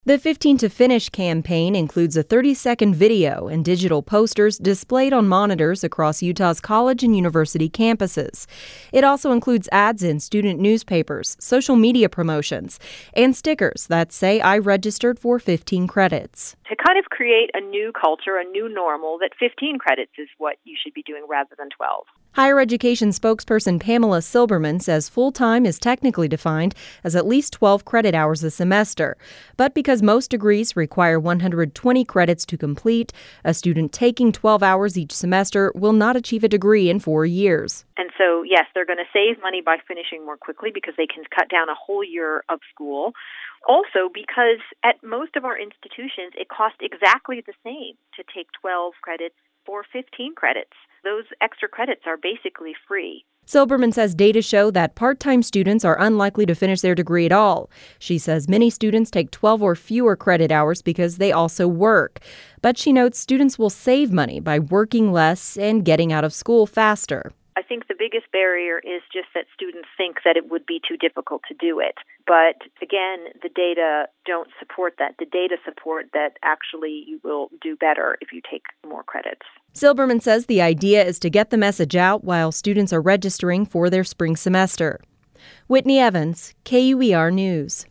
The 15 to Finish campaign includes a 30-second video and digital posters displayed on monitors across Utah's college and university campuses. It also includes ads in student newspapers, social media promotions, and stickers that say I registered for 15 credits. To kind of create a new culture, a new normal, that 15 credits is what you should be doing rather than 12. Higher education spokesperson Pamela Silberman says full-time is technically defined as at least 12 credit hours a semester. But because most degrees require 120 credits to complete, a student taking 12 hours each semester will not achieve a degree in 4 years. And so, yes, they're going to save money by finishing more quickly because they can cut down a whole year of school. Also, because at most of our institutions, it costs exactly the same to take 12 credits for 15 credits. Those extra credits are basically free. Silberman says data show that part-time students are unlikely to finish their degree at all. She says many students take 12 or fewer credit hours because they also work. But she notes students will save money by working less and getting out of school faster. I think the biggest barrier is just that students think that it would be too difficult to do it. But again, the data don't support that. The data support that actually you will do better if you take more credits. Silberman says the idea is to get the message out while students are registering for their spring semester. Whitney Evans, KUER News.